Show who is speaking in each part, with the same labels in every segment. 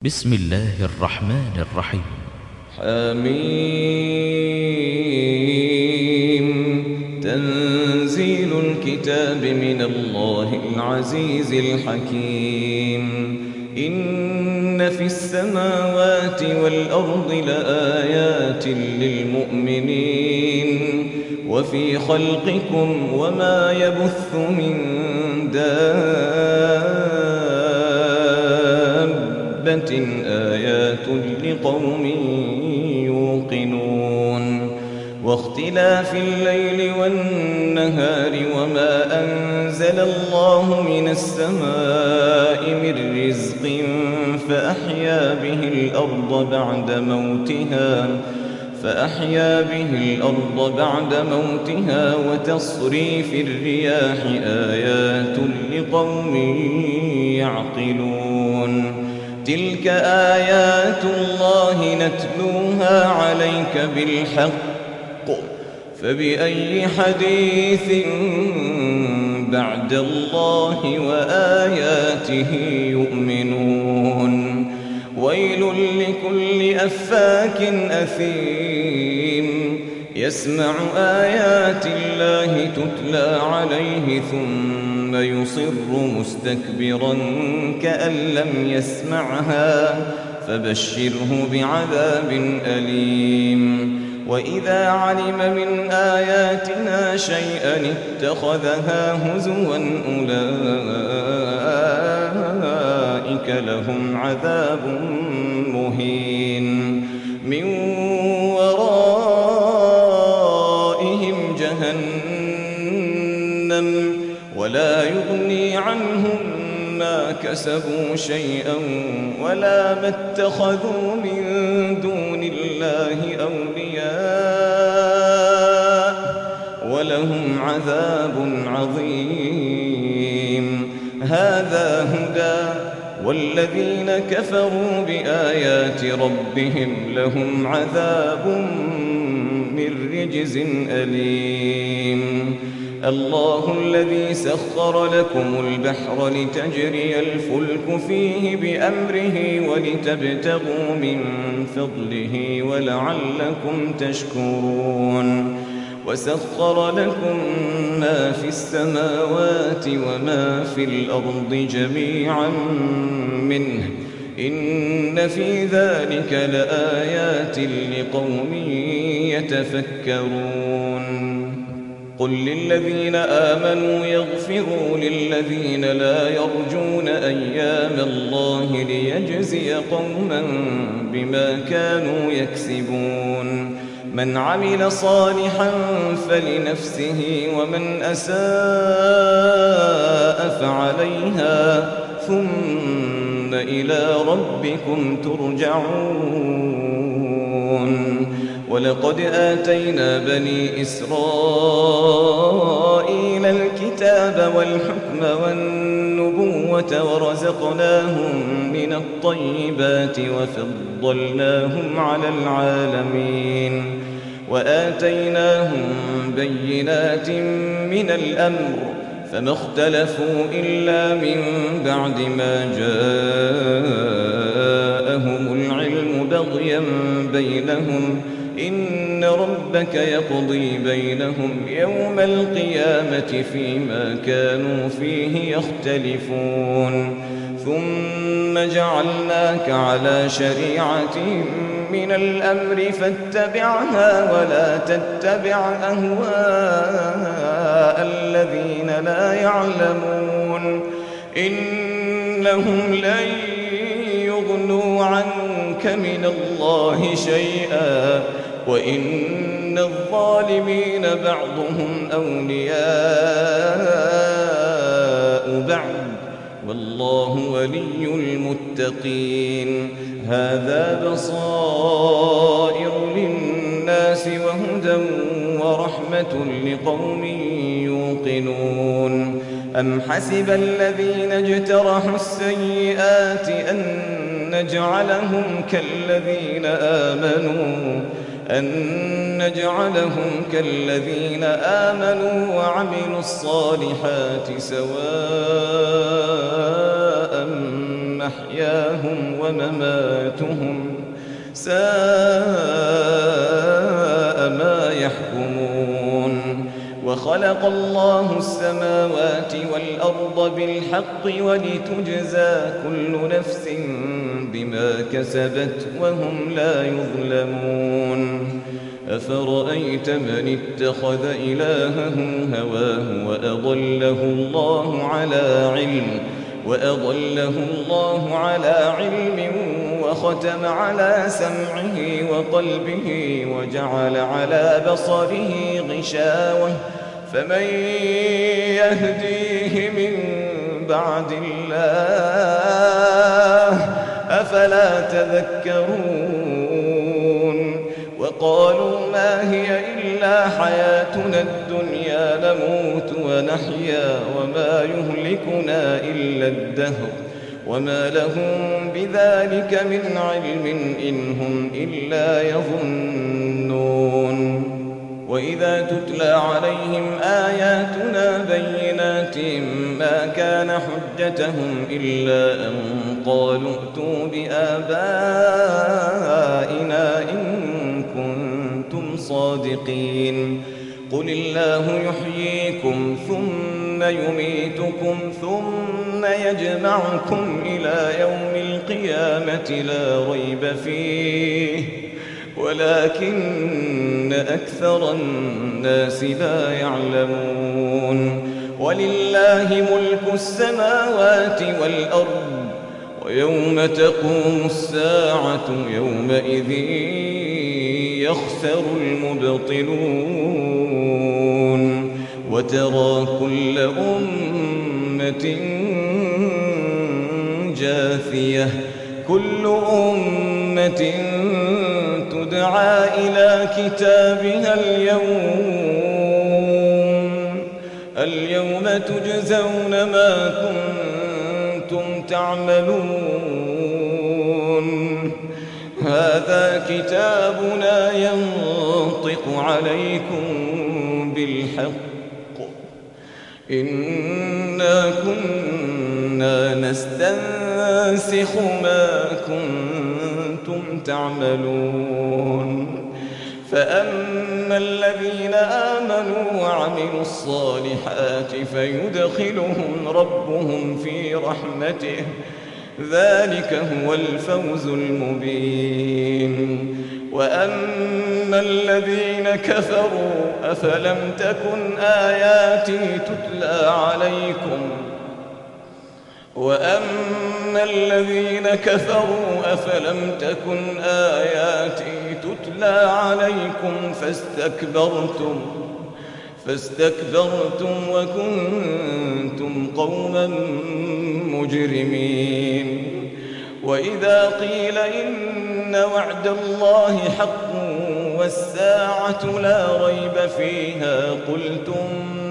Speaker 1: بسم الله الرحمن الرحيم.
Speaker 2: حميم. تنزيل الكتاب من الله العزيز الحكيم. إن في السماوات والأرض لآيات للمؤمنين وفي خلقكم وما يبث من دابة آيات لقوم يوقنون. واختلاف الليل والنهار وما أنزل الله من السماء من رزق فأحيا به الأرض بعد موتها وتصريف الرياح آيات لقوم يعقلون. تلك آيات الله نتلوها عليك بالحق فبأي حديث بعد الله وآياته يؤمنون. ويل لكل أفاك أثيم يسمع آيات الله تتلى عليه ثم يصر مستكبرا كأن لم يسمعها فبشره بعذاب أليم. وإذا علم من آياتنا شيئا اتخذها هزوا أولئك لهم عذاب مهين. من ورائهم جهنم ولا يغني عنهم ما كسبوا شيئا ولا ما اتخذوا من دون الله أولياء ولهم عذاب عظيم. هذا هدى والذين كفروا بآيات ربهم لهم عذاب من رجز أليم. الله الذي سخر لكم البحر لتجري الفلك فيه بأمره ولتبتغوا من فضله ولعلكم تشكرون. وسخر لكم ما في السماوات وما في الأرض جميعا منه إن في ذلك لآيات لقوم يتفكرون. قل للذين آمنوا يغفروا للذين لا يرجون أيام الله ليجزي قوما بما كانوا يكسبون. من عمل صالحا فلنفسه ومن أساء فعليها ثم إلى ربكم ترجعون. ولقد آتينا بني إسرائيل الكتاب والحكم والنبوة ورزقناهم من الطيبات وفضلناهم على العالمين. وآتيناهم بينات من الأمر فما اختلفوا إلا من بعد ما جاءهم العلم بغيا بينهم إن ربك يقضي بينهم يوم القيامة فيما كانوا فيه يختلفون. ثم جعلناك على شريعة من الأمر فاتبعها ولا تتبع أهواء الذين لا يعلمون إنهم لن يغنوا عنك من الله شيئا وإن الظالمين بعضهم أولياء بعض والله ولي المتقين. هذا بصائر للناس وهدى ورحمة لقوم يوقنون. أم حسب الذين اجترحوا السيئات أن نجعلهم كالذين آمنوا وعملوا الصالحات سواء محياهم ومماتهم ساء ما يحكمون. وخلق الله السماوات والأرض بالحق ولتجزى كل نفس بما كسبت وهم لا يظلمون. أفرأيت من اتخذ إلهه هواه وأضله الله على علم وختم على سمعه وقلبه وجعل على بصره غشاوة فمن يهديه من بعد الله أفلا تذكرون. وقالوا ما هي إلا حياتنا الدنيا نموت ونحيا وما يهلكنا إلا الدهر وما لهم بذلك من علم إن هم إلا يظنون. وإذا تتلى عليهم آياتنا بينات ما كان حجتهم إلا أن قالوا ائتوا بآبائنا إن كنتم صادقين. قل الله يحييكم ثم يميتكم ثم يجمعكم إلى يوم القيامة لا ريب فيه ولكن أكثر الناس لا يعلمون. ولله ملك السماوات والأرض ويوم تقوم الساعة يومئذ يخسر المبطلون. وترى كل أمة جاثية كل أمة تدعى إلى كتابها اليوم تجزون ما كنتم تعملون. هذا كتابنا ينطق عليكم بالحق إنا كنا نستنسخ ما كنتم تعملون. فأما الذين آمنوا وعملوا الصالحات فيدخلهم ربهم في رحمته ذلك هو الفوز المبين. وأما الذين كفروا أفلم تكن آياتي تتلى عليكم فاستكبرتم وكنتم قوما مجرمين. وإذا قيل إن وعد الله حق والساعة لا ريب فيها قلتم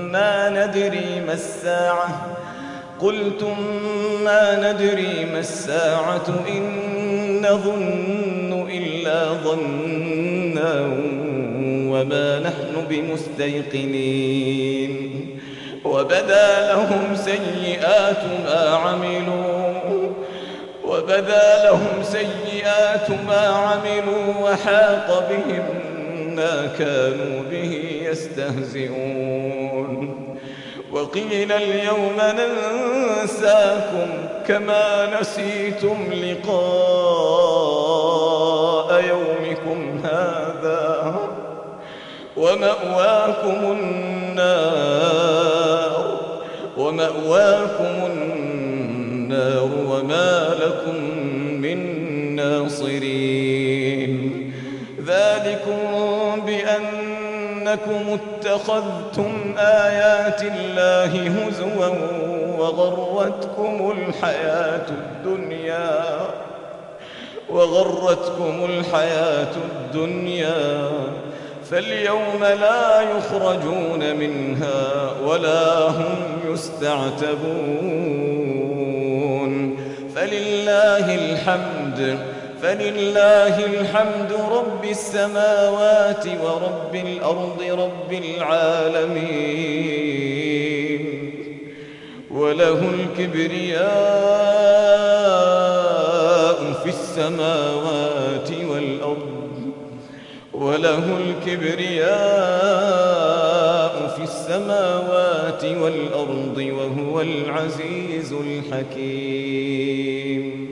Speaker 2: ما ندري ما الساعة إن نظن إلا ظنا وما نحن بمستيقنين. وبدا لهم سيئات ما عملوا وحاق بهم ما كانوا به يستهزئون. وقيل اليوم ننساكم كما نسيتم لقاء يومكم هذا ومأواكم النار وما لكم من ناصرين. ذلكم بأنكم اتخذتم آيات الله هزوا وغرتكم الحياة الدنيا فاليوم لا يخرجون منها ولا هم يستعتبون. فلله الحمد رب السماوات ورب الأرض رب العالمين وله الكبرياء السماوات والأرض وله الكبرياء في السماوات والأرض وهو العزيز الحكيم.